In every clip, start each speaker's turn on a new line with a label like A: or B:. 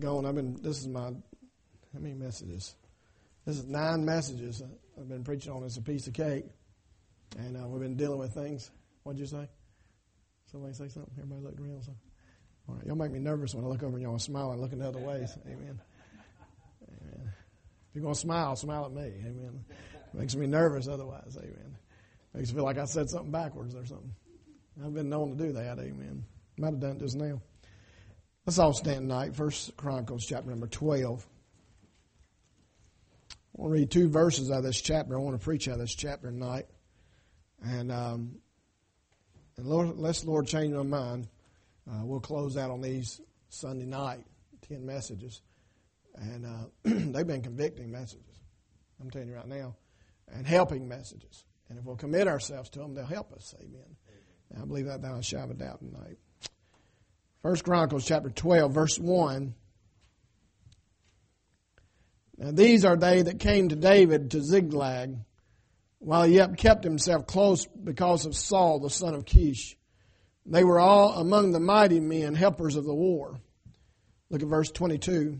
A: going. This is my, how many messages? This is 9 messages I've been preaching on. It's a piece of cake. And we've been dealing with things. What'd you say? Somebody say something? Everybody looked around. So. All right, y'all make me nervous when I look over and y'all smile and looking the other ways. Amen. Amen. If you're going to smile at me. Amen. Makes me nervous otherwise. Amen. Makes me feel like I said something backwards or something. I've been known to do that. Amen. Might have done it just now. Let's all stand tonight. 1 Chronicles chapter number 12. I want to read 2 verses out of this chapter. I want to preach out of this chapter tonight. And Lord, unless the Lord change my mind, we'll close out on these Sunday night, 10 messages. And they've been convicting messages, I'm telling you right now, and helping messages. And if we'll commit ourselves to them, they'll help us. Amen. And I believe that without a shadow of a doubt tonight. 1 Chronicles chapter 12, verse 1. Now these are they that came to David to Ziklag, while he yet kept himself close because of Saul, the son of Kish. They were all among the mighty men, helpers of the war. Look at verse 22.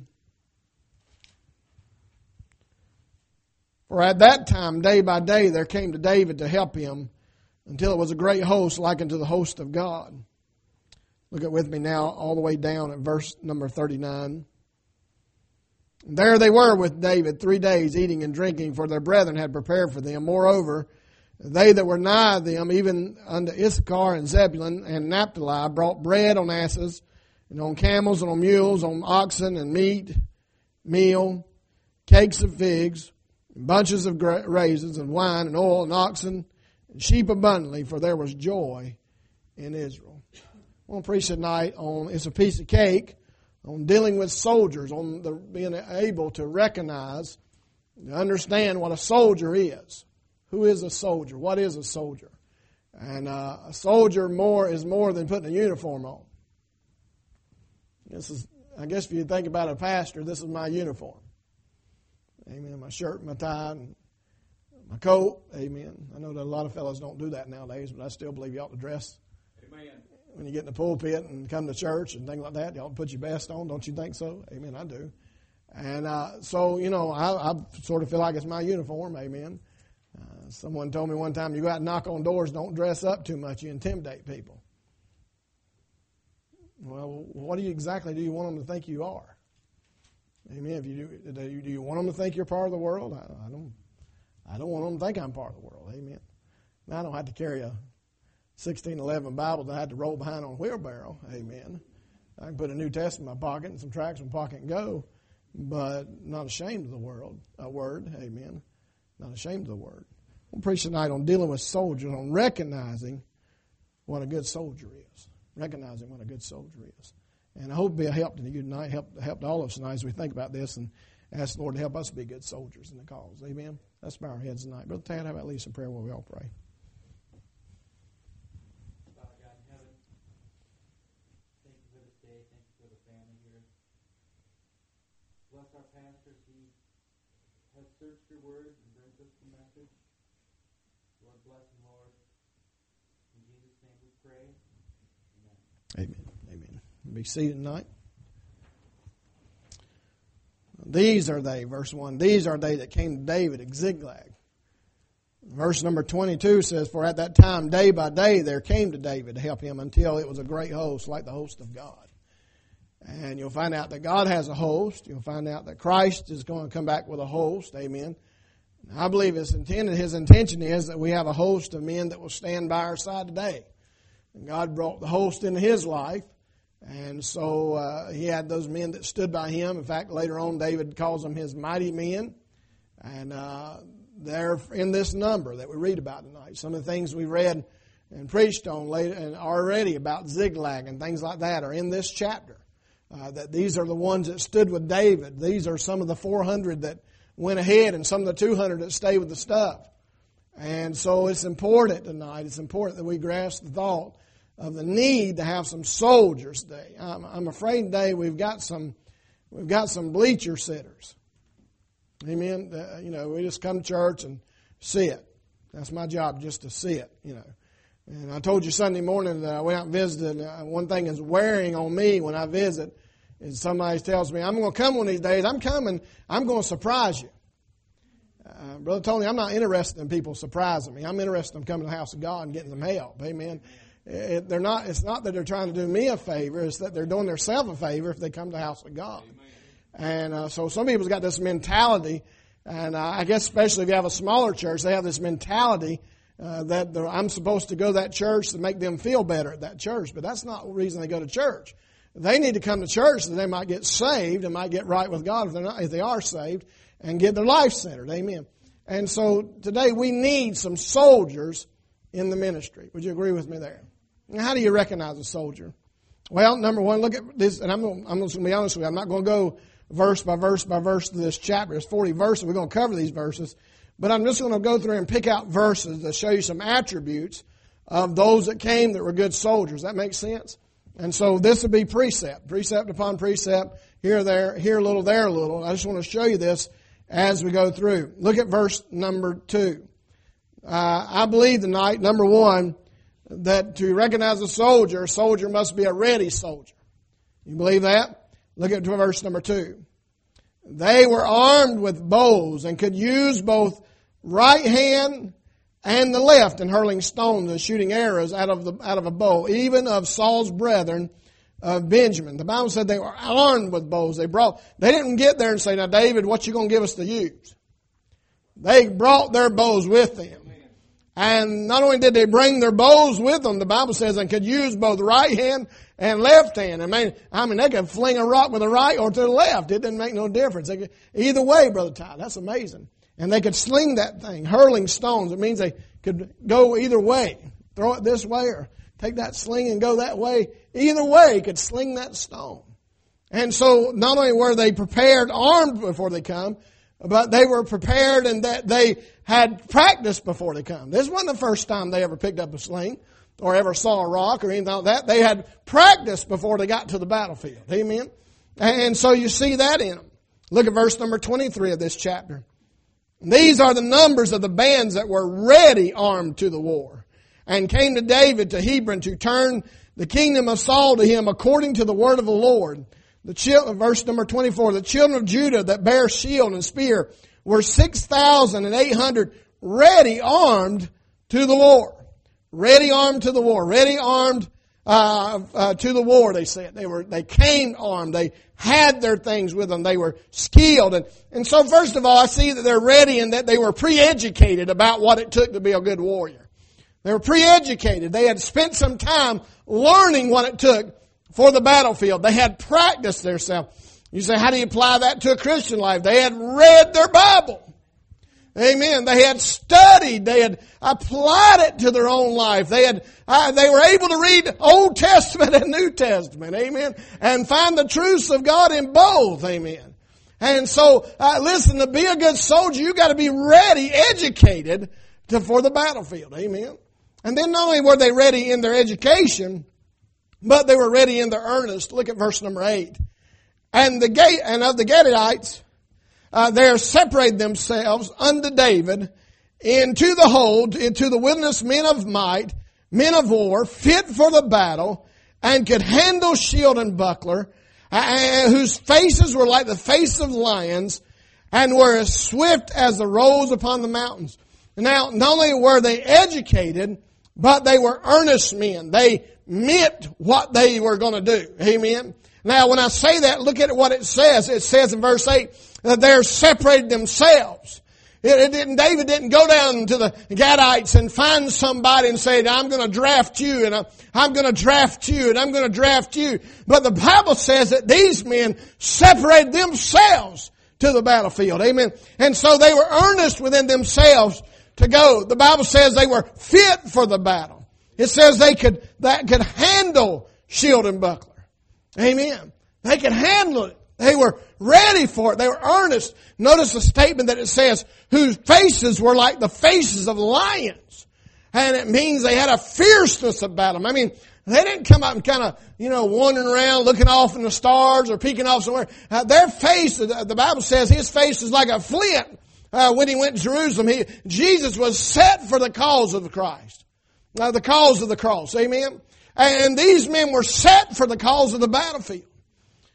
A: For at that time, day by day, there came to David to help him, until it was a great host, like unto the host of God. Look at with me now, all the way down at verse number 39. There they were with David 3 days, eating and drinking, for their brethren had prepared for them. Moreover, they that were nigh them, even unto Issachar and Zebulun and Naphtali, brought bread on asses, and on camels, and on mules, on oxen, and meat, meal, cakes of figs, and bunches of raisins, and wine, and oil, and oxen, and sheep abundantly, for there was joy in Israel. I want to preach tonight on, it's a piece of cake, on dealing with soldiers, on being able to recognize, to understand what a soldier is. Who is a soldier? What is a soldier? And a soldier is more than putting a uniform on. I guess if you think about a pastor, this is my uniform. Amen. My shirt, my tie, and my coat. Amen. I know that a lot of fellows don't do that nowadays, but I still believe you ought to dress. Amen. When you get in the pulpit and come to church and things like that, you ought to put your best on. Don't you think so? Amen. I do. And so, I sort of feel like it's my uniform. Amen. Someone told me one time, you go out and knock on doors, don't dress up too much. You intimidate people. Well, what exactly do you want them to think you are? Amen. If do you want them to think you're part of the world? I don't want them to think I'm part of the world. Amen. Now, I don't have to carry a 1611 Bible that I had to roll behind on a wheelbarrow. Amen. I can put a New Testament in my pocket and some tracts in my pocket and go, but not ashamed of the word. Amen. Not ashamed of the word. We'll preach tonight on dealing with soldiers, on recognizing what a good soldier is. Recognizing what a good soldier is. And I hope it'll be a help to you tonight, help to all of us tonight as we think about this and ask the Lord to help us be good soldiers in the cause. Amen. Let's bow our heads tonight. Brother Tad, how about lead some prayer while we all pray?
B: Bless our pastor as he has searched your word and brings us the message. Lord, bless him, Lord. In Jesus' name we pray.
A: Amen. Amen. Be seated tonight. These are they, verse 1, these are they that came to David at Ziklag. Verse number 22 says, for at that time, day by day, there came to David to help him until it was a great host, like the host of God. And you'll find out that God has a host. You'll find out that Christ is going to come back with a host. Amen. And I believe his intention is that we have a host of men that will stand by our side today. And God brought the host into his life. And so he had those men that stood by him. In fact, later on, David calls them his mighty men. And they're in this number that we read about tonight. Some of the things we read and preached on later and already about Ziklag and things like that are in this chapter. That these are the ones that stood with David. These are some of the 400 that went ahead and some of the 200 that stayed with the stuff. And so it's important tonight. It's important that we grasp the thought of the need to have some soldiers today. I'm afraid today we've got some bleacher sitters. Amen. We just come to church and sit. That's my job, just to sit. And I told you Sunday morning that I went out and visited. One thing is wearing on me when I visit If somebody tells me, I'm going to come one of these days, I'm coming, I'm going to surprise you. Brother Tony, I'm not interested in people surprising me. I'm interested in coming to the house of God and getting them help. Amen. It's not that they're trying to do me a favor. It's that they're doing themselves a favor if they come to the house of God. And so some people's got this mentality, and I guess especially if you have a smaller church, they have this mentality that I'm supposed to go to that church to make them feel better at that church. But that's not the reason they go to church. They need to come to church so they might get saved and might get right with God if they are saved and get their life centered. Amen. And so today we need some soldiers in the ministry. Would you agree with me there? Now, how do you recognize a soldier? Well, number one, look at this, and I'm just going to be honest with you. I'm not going to go verse by verse by verse to this chapter. There's 40 verses. We're going to cover these verses. But I'm just going to go through and pick out verses to show you some attributes of those that came that were good soldiers. That makes sense? And so this would be precept upon precept, here a little, there a little. I just want to show you this as we go through. Look at verse number 2. I believe tonight, number one, that to recognize a soldier must be a ready soldier. You believe that? Look at verse number 2. They were armed with bows and could use both right hand and the left in hurling stones and shooting arrows out of a bow, even of Saul's brethren of Benjamin. The Bible said they were armed with bows. They didn't get there and say, now David, what you going to give us to use? They brought their bows with them. And not only did they bring their bows with them, the Bible says they could use both right hand and left hand. I mean, they could fling a rock with the right or to the left. It didn't make no difference. Either way, Brother Ty, that's amazing. And they could sling that thing, hurling stones. It means they could go either way. Throw it this way or take that sling and go that way. Either way, could sling that stone. And so not only were they prepared, armed before they come, but they were prepared and that they had practiced before they come. This wasn't the first time they ever picked up a sling or ever saw a rock or anything like that. They had practiced before they got to the battlefield. Amen. And so you see that in them. Look at verse number 23 of this chapter. These are the numbers of the bands that were ready armed to the war, and came to David to Hebron to turn the kingdom of Saul to him according to the word of the Lord. Verse number 24, the children of Judah that bear shield and spear were 6,800 ready armed to the war. Ready armed to the war. Ready armed to the war, they said. They came armed. They had their things with them. They were skilled. And so first of all, I see that they're ready and that they were pre-educated about what it took to be a good warrior. They were pre-educated. They had spent some time learning what it took for the battlefield. They had practiced themselves. You say, how do you apply that to a Christian life? They had read their Bible. Amen. They had studied. They had applied it to their own life. They were able to read Old Testament and New Testament. Amen. And find the truths of God in both. Amen. And so, listen, to be a good soldier, you got to be ready, educated for the battlefield. Amen. And then not only were they ready in their education, but they were ready in their earnest. Look at verse number 8. And of the Gadites, there separated themselves unto David into the hold, into the wilderness men of might, men of war, fit for the battle, and could handle shield and buckler, whose faces were like the face of lions, and were as swift as the roes upon the mountains. Now, not only were they educated, but they were earnest men. They meant what they were going to do. Amen. Now, when I say that, look at what it says. It says in verse 8 that they're separated themselves. David didn't go down to the Gadites and find somebody and say, I'm going to draft you, and I'm going to draft you, and I'm going to draft you. But the Bible says that these men separated themselves to the battlefield. Amen. And so they were earnest within themselves to go. The Bible says they were fit for the battle. It says that could handle shield and buckler. Amen. They could handle it. They were ready for it. They were earnest. Notice the statement that it says, whose faces were like the faces of lions. And it means they had a fierceness about them. I mean, they didn't come out and kind of, wandering around looking off in the stars or peeking off somewhere. Their face, the Bible says his face is like a flint. When he went to Jerusalem, Jesus was set for the cause of Christ. The cause of the cross. Amen. And these men were set for the cause of the battlefield.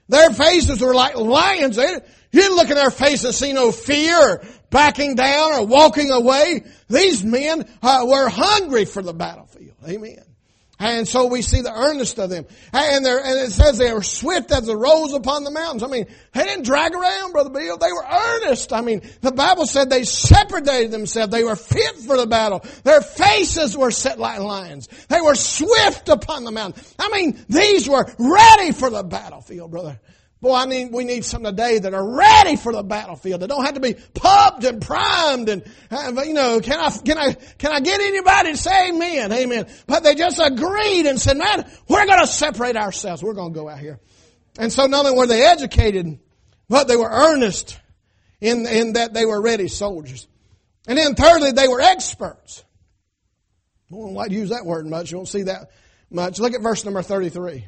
A: Their faces were like lions. You didn't look in their faces and see no fear or backing down or walking away. These men were hungry for the battlefield. Amen. And so we see the earnest of them. And it says they were swift as the roes upon the mountains. I mean, they didn't drag around, Brother Bill. They were earnest. I mean, the Bible said they separated themselves. They were fit for the battle. Their faces were set like lions. They were swift upon the mountain. I mean, these were ready for the battlefield, brother. Boy, we need some today that are ready for the battlefield. That don't have to be pumped and primed and, can I get anybody to say amen? Amen. But they just agreed and said, man, we're going to separate ourselves. We're going to go out here. And so not only were they educated, but they were earnest in that they were ready soldiers. And then thirdly, they were experts. I don't like to use that word much. You don't see that much. Look at verse number 33.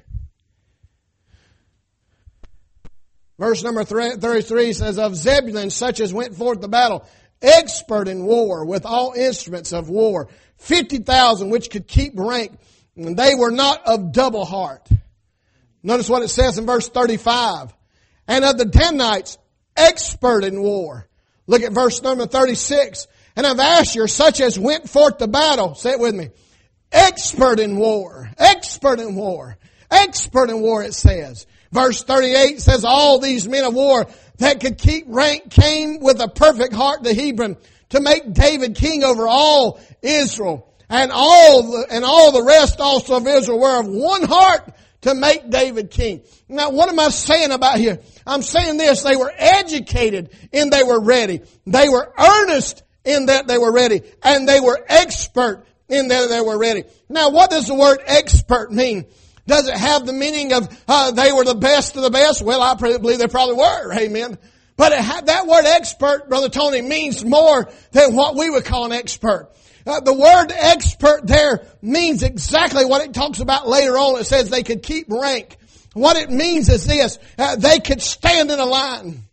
A: Verse number 33 says, of Zebulun, such as went forth to battle, expert in war, with all instruments of war, 50,000 which could keep rank, and they were not of double heart. Notice what it says in verse 35. And of the Danites, expert in war. Look at verse number 36. And of Asher, such as went forth to battle, say it with me, expert in war, expert in war, expert in war, it says. Verse 38 says, all these men of war that could keep rank came with a perfect heart to Hebron to make David king over all Israel. And all the rest also of Israel were of one heart to make David king. Now, what am I saying about here? I'm saying this, they were educated and they were ready. They were earnest in that they were ready. And they were expert in that they were ready. Now, what does the word expert mean? Does it have the meaning of they were the best of the best? Well, I believe they probably were. Amen. But that word expert, Brother Tony, means more than what we would call an expert. The word expert there means exactly what it talks about later on. It says they could keep rank. What it means is this. They could stand in a line.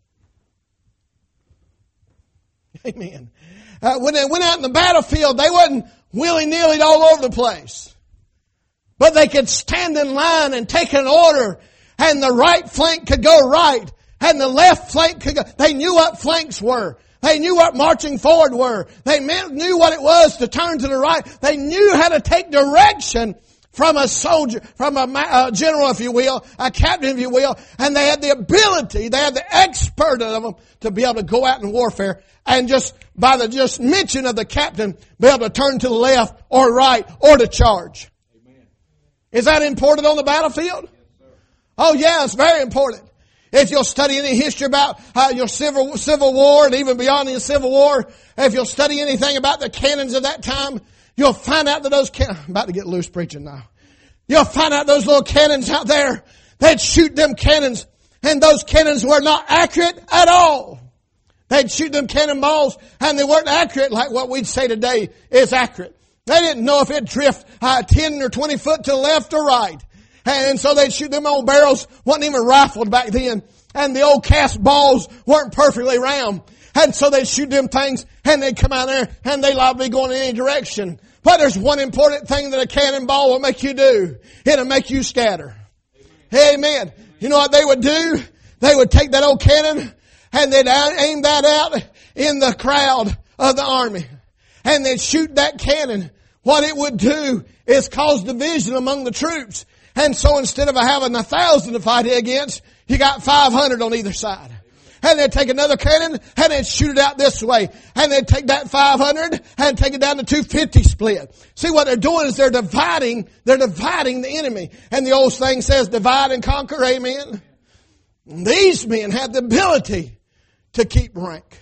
A: Amen. When they went out in the battlefield, they wasn't willy-nilly all over the place. But they could stand in line and take an order, and the right flank could go right, and the left flank could go. They knew what flanks were. They knew what marching forward were. They knew what it was to turn to the right. They knew how to take direction from a soldier, from a general, if you will, a captain, if you will, and they had the ability, they had the expert of them to be able to go out in warfare and just by the just mention of the captain, be able to turn to the left or right or to charge. Is that important on the battlefield? Yes, oh yeah, it's very important. If you'll study any history about your civil war and even beyond the Civil War, if you'll study anything about the cannons of that time, you'll find out that those I'm about to get loose preaching now. You'll find out those little cannons out there, they'd shoot them cannons, and those cannons were not accurate at all. They'd shoot them cannonballs, and they weren't accurate like what we'd say today is accurate. They didn't know if it'd drift 10 or 20 foot to the left or right. And so they'd shoot them old barrels, wasn't even rifled back then. And the old cast balls weren't perfectly round. And so they'd shoot them things, and they'd come out there, and they'd likely be going in any direction. But there's one important thing that a cannonball will make you do. It'll make you scatter. Amen. You know what they would do? They would take that old cannon, and they'd aim that out in the crowd of the army. And they'd shoot that cannon. What it would do is cause division among the troops. And so instead of having 1,000 to fight against, you got 500 on either side. And they'd take another cannon and they'd shoot it out this way. And they'd take that 500 and take it down to 250 split. See, what they're doing is they're dividing the enemy. And the old saying says, divide and conquer, amen. And these men had the ability to keep rank.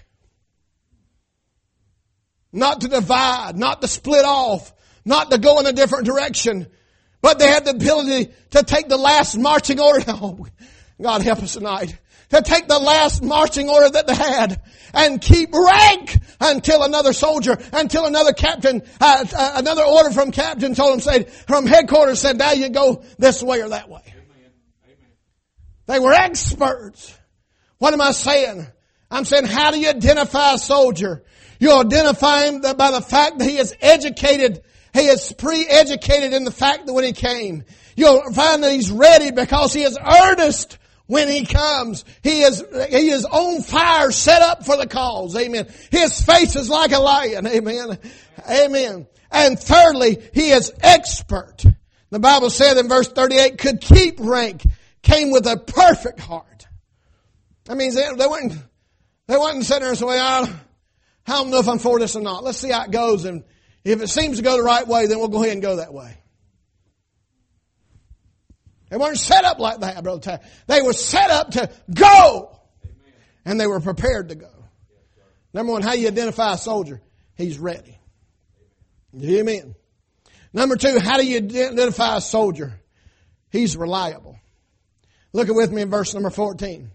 A: Not to divide, not to split off, not to go in a different direction. But they had the ability to take the last marching order. Oh, God help us tonight. To take the last marching order that they had and keep rank until another soldier, until another captain, another order from captain told them, from headquarters said, now you go this way or that way. Amen. Amen. They were experts. What am I saying? I'm saying, how do you identify a soldier? You identify him by the fact that he is educated. He is pre-educated in the fact that when he came. You'll find that he's ready because he is earnest when He comes, He is on fire, set up for the cause. Amen. His face is like a lion. Amen. Amen. And thirdly, He is expert. The Bible said in verse 38, could keep rank, came with a perfect heart. That means they wasn't sitting there and saying, well, I don't know if I'm for this or not. Let's see how it goes. And if it seems to go the right way, then we'll go ahead and go that way. They weren't set up like that, Brother Ty. They were set up to go. Amen. And they were prepared to go. Number one, how you identify a soldier? He's ready. Amen. Number two, how do you identify a soldier? He's reliable. Look with me in verse number 14.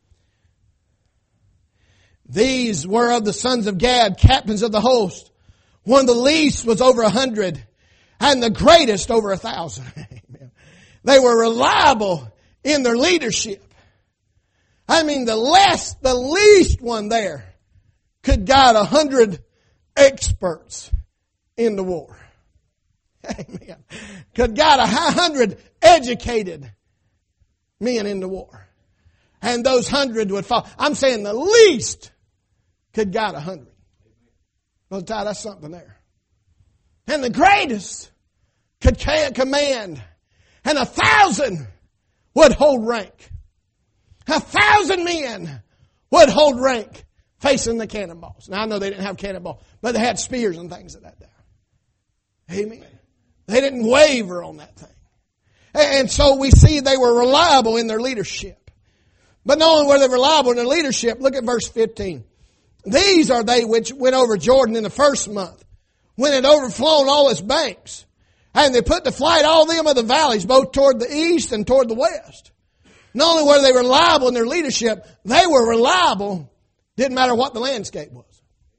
A: These were of the sons of Gad, captains of the host. One of the least was over 100, and the greatest over 1,000. Amen. They were reliable in their leadership. I mean, the least one there could guide 100 experts in the war. Amen. Could guide 100 educated men in the war. And those 100 would fall. I'm saying the least could guide 100. Brother Ty, that's something there. And the greatest could command. And 1,000 would hold rank. 1,000 men would hold rank facing the cannonballs. Now I know they didn't have cannonballs, but they had spears and things at that time. Amen. They didn't waver on that thing. And so we see they were reliable in their leadership. But not only were they reliable in their leadership, look at verse 15. These are they which went over Jordan in the first month, when it overflowed all its banks. And they put to flight all them of the valleys, both toward the east and toward the west. Not only were they reliable in their leadership, they were reliable, didn't matter what the landscape was.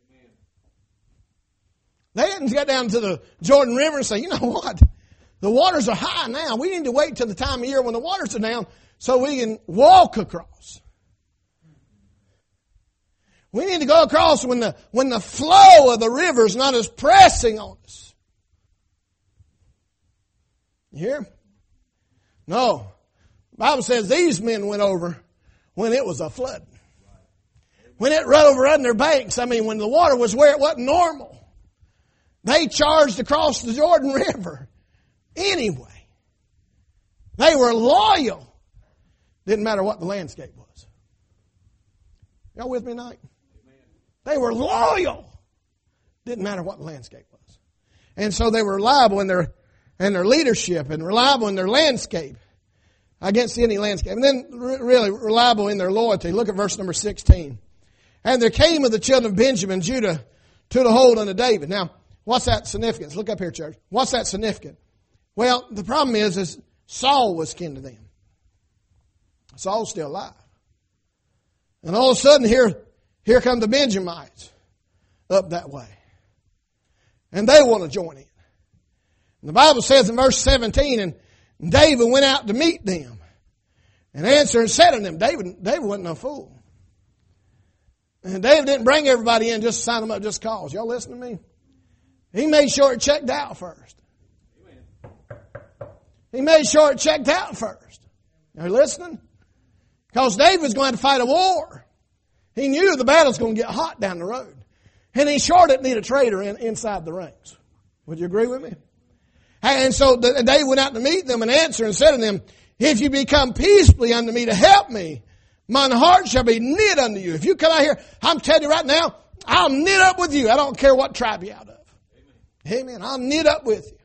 A: They didn't get down to the Jordan River and say, you know what? The waters are high now. We need to wait till the time of year when the waters are down so we can walk across. We need to go across when the flow of the river is not as pressing on us. You hear? No. The Bible says these men went over when it was a flood. When it run over under their banks, I mean when the water was where it wasn't normal. They charged across the Jordan River anyway. They were loyal. Didn't matter what the landscape was. Y'all with me tonight? They were loyal. Didn't matter what the landscape was. And so they were reliable in their leadership and reliable in their landscape against any landscape. And then really reliable in their loyalty. Look at verse number 16. And there came of the children of Benjamin, Judah, to the hold unto David. Now, what's that significance? Look up here, church. What's that significant? Well, the problem is Saul was kin to them. Saul's still alive. And all of a sudden here come the Benjamites up that way. And they want to join in. And the Bible says in verse 17, and David went out to meet them and answered and said to them, David wasn't no fool. And David didn't bring everybody in just to sign them up just cause. Y'all listen to me? He made sure it checked out first. He made sure it checked out first. Are you listening? Because David was going to fight a war. He knew the battle's going to get hot down the road. And he sure didn't need a traitor inside the ranks. Would you agree with me? And so David went out to meet them and answered and said to them, if you become peaceably unto me to help me, mine heart shall be knit unto you. If you come out here, I'm telling you right now, I'll knit up with you. I don't care what tribe you're out of. Amen. I'll knit up with you.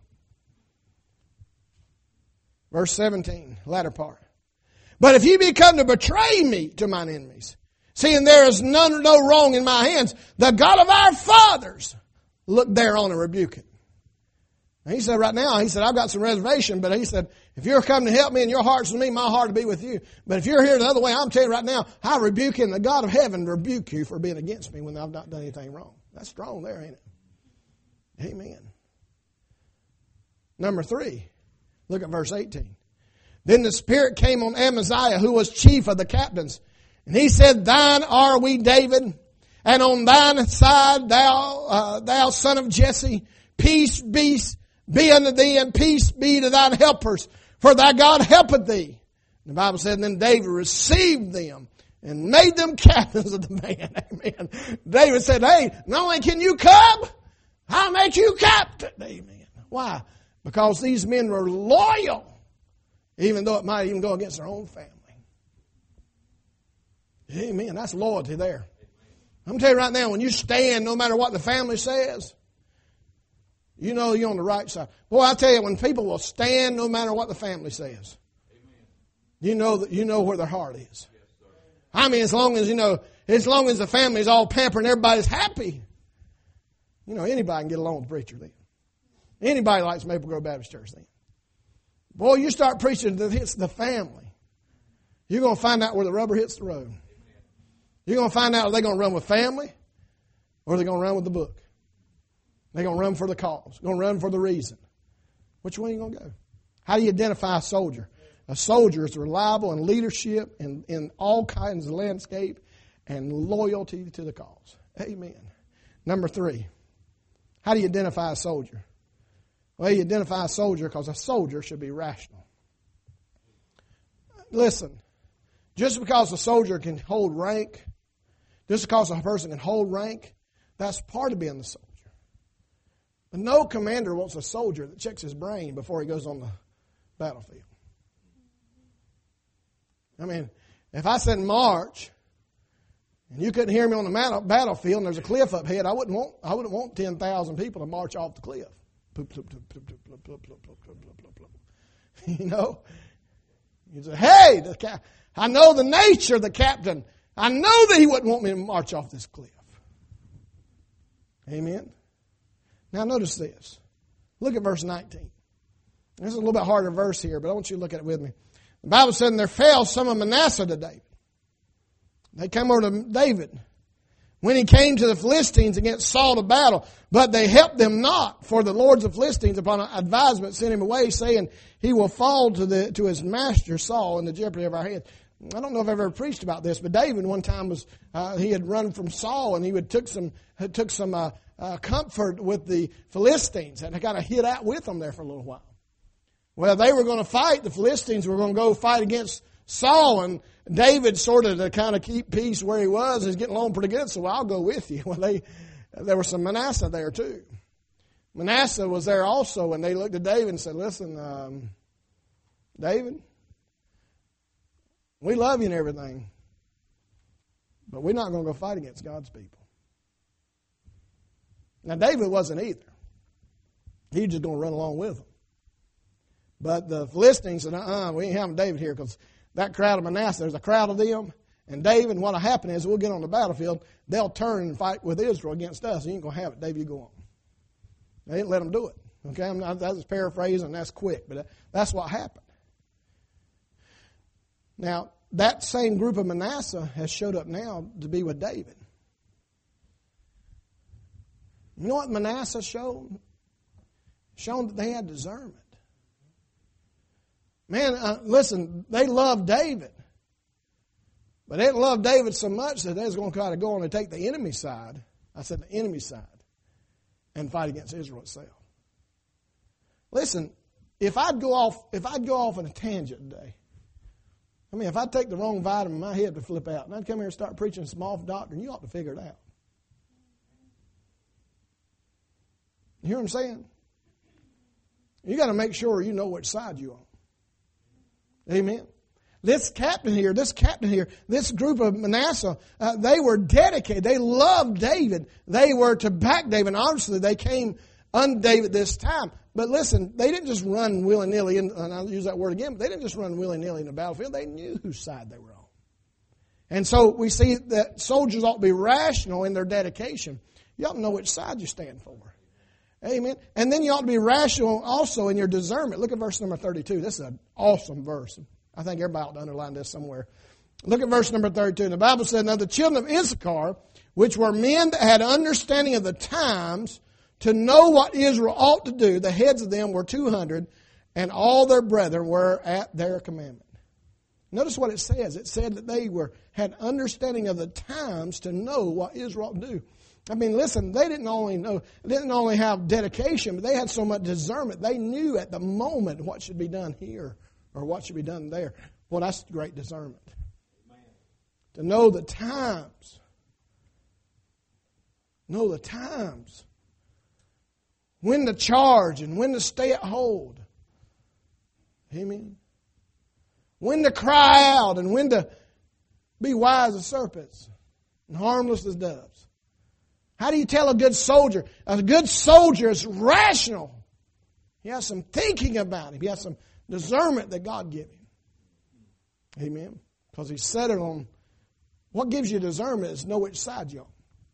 A: Verse 17, latter part. But if you become to betray me to mine enemies, seeing there is no wrong in my hands, the God of our fathers, look thereon and rebuke it. And he said right now, he said, I've got some reservation, but he said, if you're coming to help me and your heart's with me, my heart will be with you. But if you're here the other way, I'm telling you right now, I rebuke you and the God of heaven rebuke you for being against me when I've not done anything wrong. That's strong there, ain't it? Amen. Number 3, look at verse 18. Then the Spirit came on Amaziah, who was chief of the captains. And he said, thine are we, David, and on thine side, thou son of Jesse, peace be unto thee, and peace be to thine helpers, for thy God helpeth thee. The Bible said, and then David received them and made them captains of the man. Amen. David said, hey, not only can you come, I'll make you captain. Amen. Why? Because these men were loyal, even though it might even go against their own family. Amen. That's loyalty there. I'm going to tell you right now, when you stand, no matter what the family says, you know you're on the right side. Boy, I tell you, when people will stand no matter what the family says, you know where their heart is. I mean, as long as the family's all pampered and everybody's happy, anybody can get along with the preacher then. Anybody likes Maple Grove Baptist Church then. Boy, you start preaching that hits the family, you're going to find out where the rubber hits the road. You're going to find out, are they going to run with family or are they going to run with the book? They're going to run for the cause. Going to run for the reason. Which way are you going to go? How do you identify a soldier? A soldier is reliable in leadership and in all kinds of landscape and loyalty to the cause. Amen. Number 3, how do you identify a soldier? Well, you identify a soldier because a soldier should be rational. Listen, just because a soldier can hold rank, just because a person can hold rank, that's part of being the soldier. But no commander wants a soldier that checks his brain before he goes on the battlefield. I mean, if I said march, and you couldn't hear me on the battlefield, and there's a cliff up ahead, I wouldn't want 10,000 people to march off the cliff. You say, hey, I know the nature of the captain. I know that he wouldn't want me to march off this cliff. Amen. Now notice this. Look at verse 19. This is a little bit harder verse here, but I want you to look at it with me. The Bible said, and there fell some of Manasseh to David. They came over to David when he came to the Philistines against Saul to battle, but they helped them not, for the lords of Philistines upon an advisement sent him away, saying, he will fall to his master Saul in the jeopardy of our head. I don't know if I've ever preached about this, but David one time he had run from Saul, and he took some comfort with the Philistines, and kind of hid out with them there for a little while. Well, they were going to fight. The Philistines were going to go fight against Saul, and David sort of to kind of keep peace where he was. He's getting along pretty good, so I'll go with you. Well, there was some Manasseh there too. Manasseh was there also, and they looked at David and said, listen, David, we love you and everything, but we're not going to go fight against God's people. Now, David wasn't either. He was just going to run along with them. But the Philistines said, we ain't having David here because that crowd of Manasseh, there's a crowd of them. And David, what'll happen is we'll get on the battlefield. They'll turn and fight with Israel against us. You ain't going to have it. David, you go on. They didn't let them do it. Okay, that's paraphrasing, that's quick. But that's what happened. Now, that same group of Manasseh has showed up now to be with David. You know what Manasseh showed? Shown that they had discernment. Man, listen, they loved David. But they didn't love David so much that they was going to try to go on and take the enemy side. I said the enemy side. And fight against Israel itself. Listen, if I'd go off on a tangent today, if I'd take the wrong vitamin, my head would flip out. And I'd come here and start preaching some off doctrine, you ought to figure it out. You hear what I'm saying? You got to make sure you know which side you're on. Amen. This captain here, this group of Manasseh, they were dedicated. They loved David. They were to back David. And obviously, they came on David this time. But listen, they didn't just run willy-nilly, and I'll use that word again, but they didn't just run willy-nilly in the battlefield. They knew whose side they were on. And so we see that soldiers ought to be rational in their dedication. You ought to know which side you stand for. Amen. And then you ought to be rational also in your discernment. Look at verse number 32. This is an awesome verse. I think everybody ought to underline this somewhere. Look at verse number 32. The Bible said, now the children of Issachar, which were men that had understanding of the times, to know what Israel ought to do, the heads of them were 200, and all their brethren were at their commandment. Notice what it says. It said that they had understanding of the times to know what Israel ought to do. Listen, they didn't only have dedication, but they had so much discernment. They knew at the moment what should be done here or what should be done there. Well, that's great discernment. To know the times. Know the times. When to charge and when to stay at hold. Amen. When to cry out and when to be wise as serpents and harmless as doves. How do you tell a good soldier? A good soldier is rational. He has some thinking about him. He has some discernment that God gave him. Amen. Because he set it on. What gives you discernment is know which side you're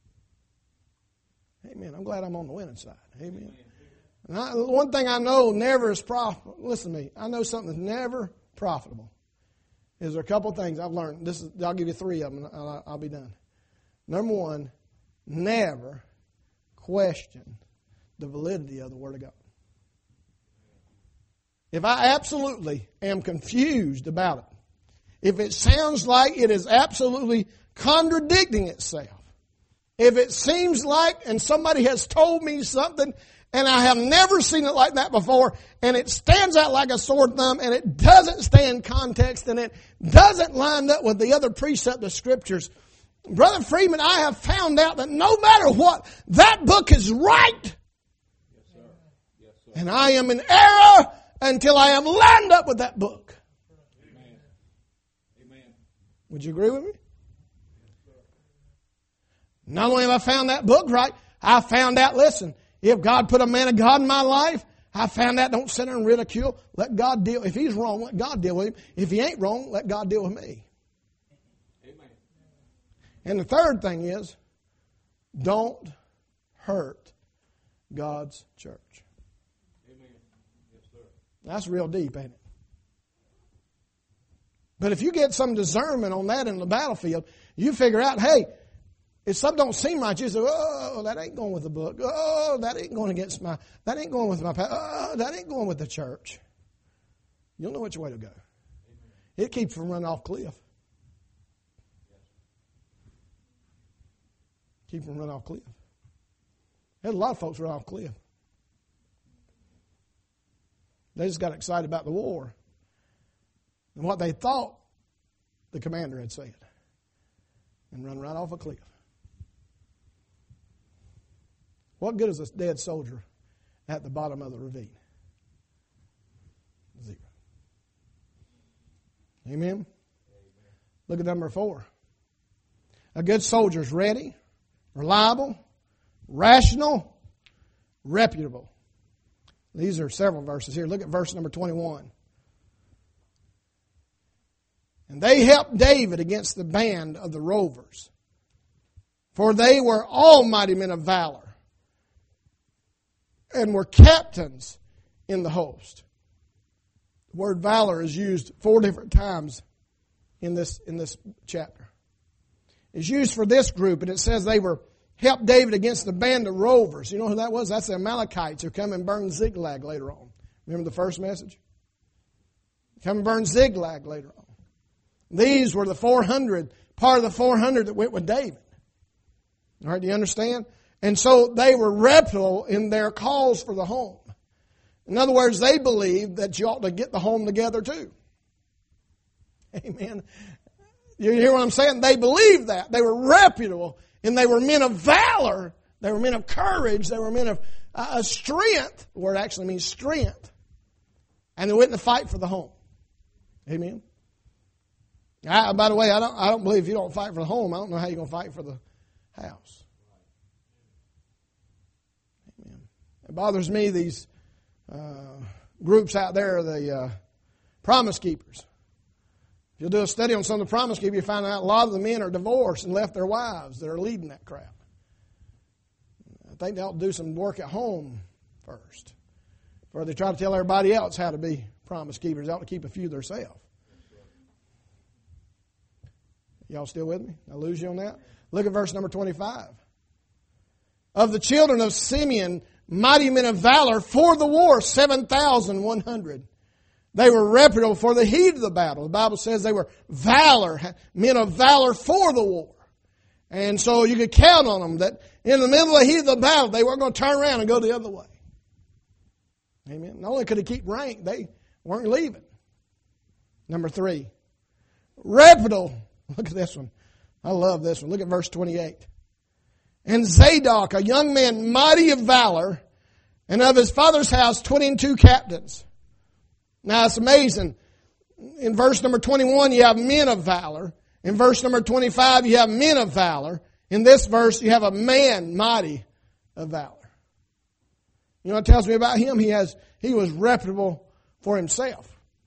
A: on. Amen. I'm glad I'm on the winning side. Amen. And one thing I know never is profitable. Listen to me. I know something that's never profitable. Is there a couple things I've learned. I'll give you three of them and I'll be done. Number one, never question the validity of the Word of God. If I absolutely am confused about it, if it sounds like it is absolutely contradicting itself, if it seems like, and somebody has told me something, and I have never seen it like that before, and it stands out like a sore thumb, and it doesn't stay in context, and it doesn't line up with the other precept of Scriptures, Brother Freeman, I have found out that no matter what, that book is right. Yes, sir. Yes, sir. And I am in error until I am lined up with that book. Amen. Amen. Would you agree with me? Yes, not only have I found that book right, I found out, listen, if God put a man of God in my life, I found out don't sit there and ridicule. Let God deal. If he's wrong, let God deal with him. If he ain't wrong, let God deal with me. And the third thing is, don't hurt God's church. Amen. Yes, sir. That's real deep, ain't it? But if you get some discernment on that in the battlefield, you figure out, hey, if something don't seem right, you say, oh, that ain't going with the book. Oh, that ain't going that ain't going with my pastor. Oh, that ain't going with the church. You'll know which way to go. Amen. It keeps from running off cliff. Keep from running off cliff. There's a lot of folks run off cliff. They just got excited about the war and what they thought the commander had said and run right off a cliff. What good is a dead soldier at the bottom of the ravine? Zero. Amen? Look at number 4. A good soldier is ready, reliable, rational, reputable. These are several verses here. Look at verse number 21. And they helped David against the band of the rovers, for they were all mighty men of valor, and were captains in the host. The word valor is used 4 different times in this chapter. It's used for this group, and it says they were helped David against the band of rovers. You know who that was? That's the Amalekites who come and burn Ziklag later on. Remember the first message? Come and burn Ziklag later on. These were the 400, part of the 400 that went with David. All right, do you understand? And so they were reputable in their cause for the home. In other words, they believed that you ought to get the home together too. Amen. You hear what I'm saying? They believed that. They were reputable, and they were men of valor. They were men of courage. They were men of strength. The word actually means strength. And they went to fight for the home. Amen. By the way, I don't believe if you don't fight for the home, I don't know how you're going to fight for the house. Amen. It bothers me, these groups out there, the Promise Keepers. If you'll do a study on some of the Promise Keepers, you find out a lot of the men are divorced and left their wives that are leading that crap. I think they ought to do some work at home first, before they try to tell everybody else how to be Promise Keepers. They ought to keep a few themselves. Y'all still with me? I lose you on that? Look at verse number 25. Of the children of Simeon, mighty men of valor for the war, 7,100. They were reputable for the heat of the battle. The Bible says they were men of valor for the war. And so you could count on them that in the middle of the heat of the battle, they weren't going to turn around and go the other way. Amen. Not only could they keep rank, they weren't leaving. Number 3, reputable. Look at this one. I love this one. Look at verse 28. And Zadok, a young man mighty of valor, and of his father's house 22 captains. Now it's amazing. In verse number 21 you have men of valor. In verse number 25 you have men of valor. In this verse you have a man mighty of valor. You know what it tells me about him? He was reputable for himself.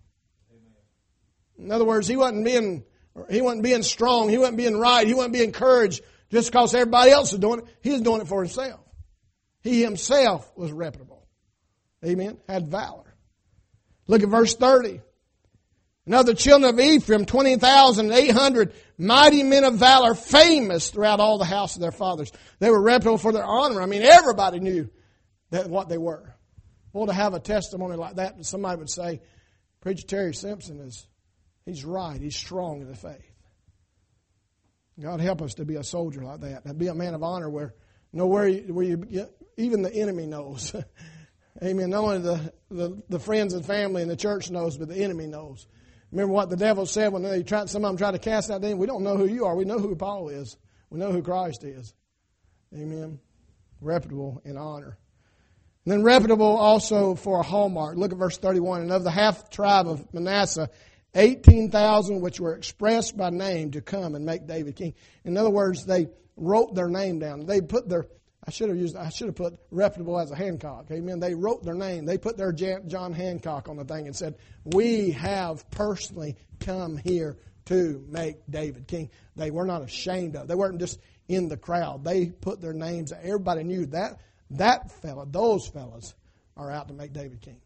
A: In other words, he wasn't being strong, he wasn't being right, he wasn't being encouraged just because everybody else was doing it. He was doing it for himself. He himself was reputable. Amen. Had valor. Look at verse 30. And of the children of Ephraim, 20,800 mighty men of valor, famous throughout all the house of their fathers. They were reputable for their honor. I mean, everybody knew what they were. Well, to have a testimony like that, somebody would say, Preacher Terry Simpson he's right. He's strong in the faith. God help us to be a soldier like that. To be a man of honor where even the enemy knows. Amen. Not only the friends and family and the church knows, but the enemy knows. Remember what the devil said when some of them tried to cast out demons? We don't know who you are. We know who Paul is. We know who Christ is. Amen. Reputable in honor. And then reputable also for a hallmark. Look at verse 31. And of the half tribe of Manasseh, 18,000 which were expressed by name to come and make David king. In other words, they wrote their name down. They put I should have put reputable as a Hancock. Amen. They wrote their name. They put their John Hancock on the thing and said, we have personally come here to make David king. They were not ashamed of it. They weren't just in the crowd. They put their names. Everybody knew those fellas are out to make David king.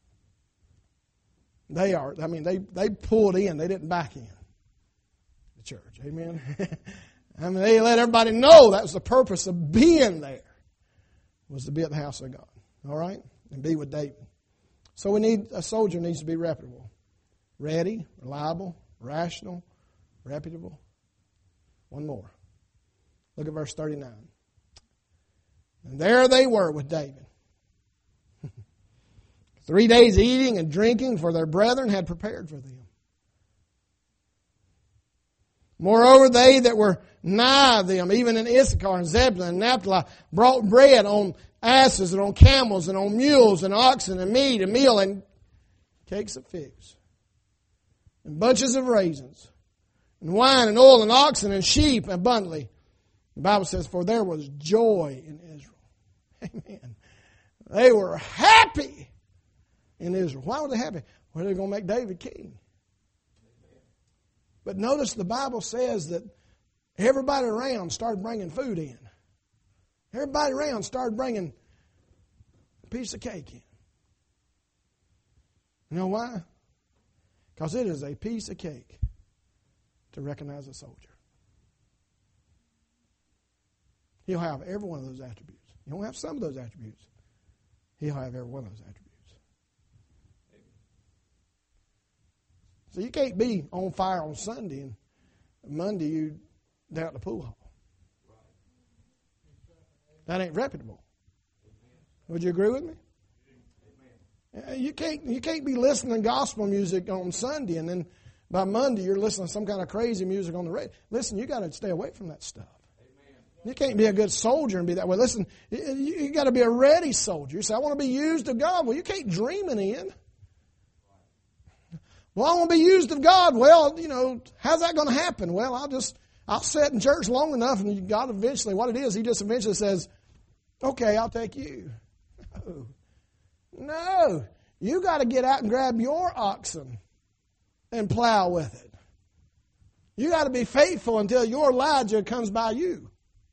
A: They are. I mean, they pulled in. They didn't back in the church. Amen. I mean, they let everybody know that was the purpose of being there, was to be at the house of God. All right? And be with David. So a soldier needs to be reputable. Ready, reliable, rational, reputable. One more. Look at verse 39. And there they were with David. 3 days eating and drinking, for their brethren had prepared for them. Moreover, they that were nigh them, even in Issachar and Zebulun and Naphtali, brought bread on asses and on camels and on mules and oxen and meat and meal and cakes of figs and bunches of raisins and wine and oil and oxen and sheep abundantly. The Bible says, for there was joy in Israel. Amen. They were happy in Israel. Why were they happy? Well, they're going to make David king. But notice the Bible says that everybody around started bringing food in. Everybody around started bringing a piece of cake in. You know why? Because it is a piece of cake to recognize a soldier. He'll have every one of those attributes. You don't have some of those attributes. He'll have every one of those attributes. So you can't be on fire on Sunday and Monday you down at the pool hall. That ain't reputable. Would you agree with me? You can't be listening to gospel music on Sunday and then by Monday you're listening to some kind of crazy music on the radio. Listen, you got to stay away from that stuff. You can't be a good soldier and be that way. Listen, you got to be a ready soldier. You say, I want to be used of God. Well, you can't dream it in. Well, I want to be used of God. Well, how's that going to happen? Well, I'll sit in church long enough and God eventually, what it is, He just eventually says, okay, I'll take you. No. You got to get out and grab your oxen and plow with it. You got to be faithful until your Elijah comes by you.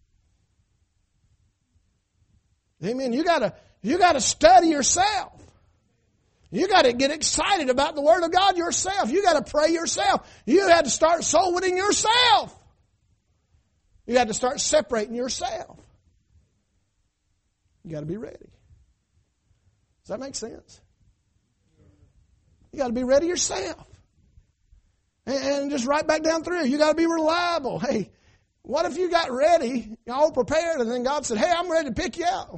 A: Amen. You got to study yourself. You got to get excited about the Word of God yourself. You got to pray yourself. You had to start soul winning yourself. You had to start separating yourself. You got to be ready. Does that make sense? You got to be ready yourself. And just right back down through. You got to be reliable. Hey, what if you got ready, all prepared, and then God said, hey, I'm ready to pick you out?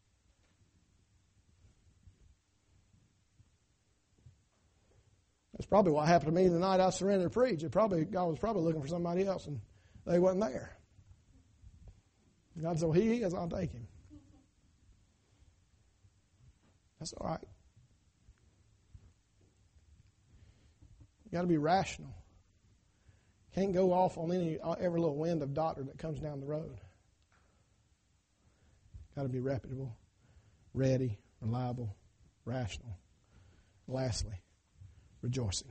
A: Let's probably what happened to me the night I surrendered to preach. God was probably looking for somebody else, and they wasn't there. God said, well, he is, I'll take him. That's all right. You got to be rational. Can't go off on every little wind of doctrine that comes down the road. Got to be reputable, ready, reliable, rational. Lastly, rejoicing.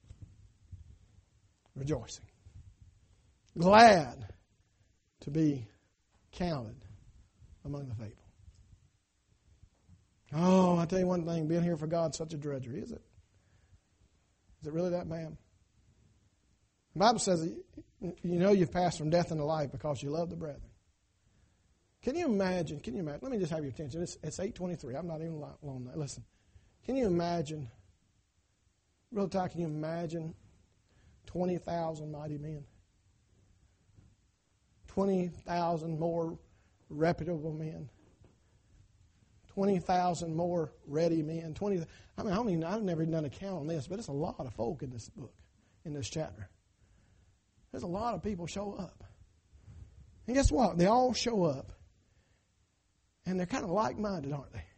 A: Rejoicing. Glad to be counted among the faithful. Oh, I tell you one thing, being here for God is such a drudgery, is it? Is it really that bad? The Bible says you know you've passed from death into life because you love the brethren. Can you imagine? Let me just have your attention. It's 8:23. I'm not even long that. Listen. Can you imagine, real talk, can you imagine 20,000 mighty men? 20,000 more reputable men. 20,000 more ready men. I've never done a count on this, but it's a lot of folk in this book, in this chapter. There's a lot of people show up. And guess what? They all show up. And they're kind of like-minded, aren't they?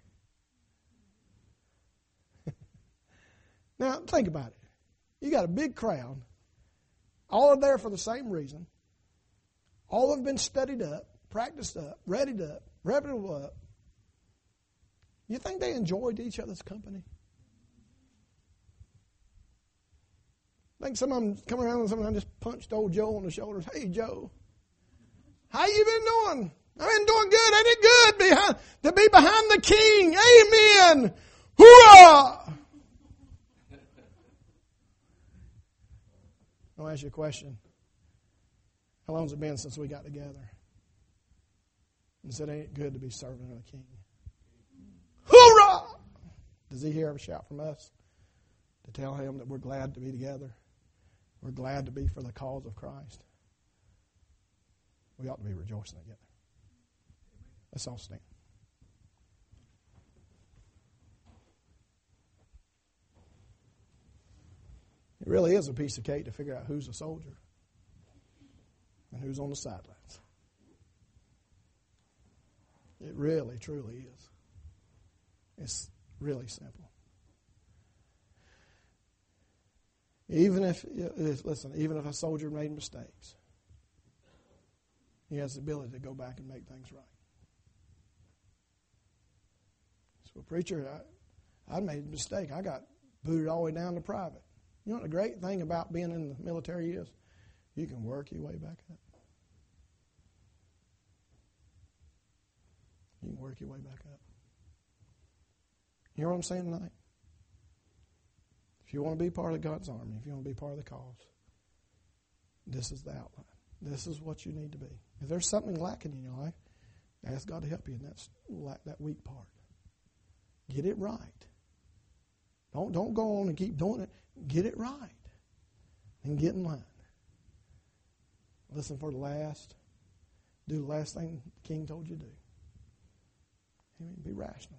A: Now, think about it. You got a big crowd. All are there for the same reason. All have been studied up, practiced up, readied up, reputable up. You think they enjoyed each other's company? I think some of them come around and some of them just punched old Joe on the shoulders. Hey, Joe, how you been doing? I've been doing good. Ain't it good to be behind the King? Amen. Hoorah! I'll ask you a question. How long has it been since we got together and said, ain't it good to be serving of the King? Hoorah! Does he hear a shout from us to tell him that we're glad to be together? We're glad to be for the cause of Christ. We ought to be rejoicing together. Let's all stand. It really is a piece of cake to figure out who's a soldier and who's on the sidelines. It really, truly is. It's really simple. Even if a soldier made mistakes, he has the ability to go back and make things right. So, preacher, I made a mistake. I got booted all the way down to private. You know what the great thing about being in the military is? You can work your way back up. You can work your way back up. You hear what I'm saying tonight? If you want to be part of God's army, if you want to be part of the cause, this is the outline. This is what you need to be. If there's something lacking in your life, ask God to help you in that weak part. Get it right. Don't go on and keep doing it. Get it right. And get in line. Listen for the last. Do the last thing the King told you to do. Amen. Be rational.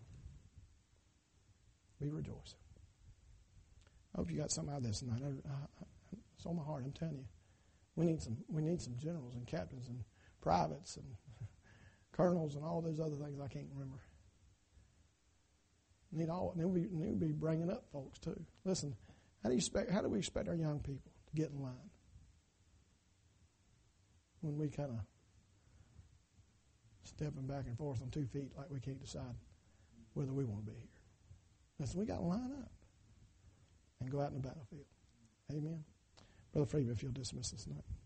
A: Be rejoicing. I hope you got something out of this tonight. It's on my heart. I'm telling you. We need some generals and captains and privates and colonels and all those other things I can't remember. We'll be bringing up folks too. Listen, how do we expect our young people to get in line when we kind of stepping back and forth on 2 feet like we can't decide whether we want to be here? Listen, we got to line up and go out in the battlefield. Amen. Brother Freeman, if you'll dismiss us tonight.